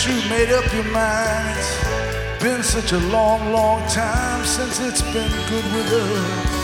you made up your mind. It's been such a long, long time since it's been good with us.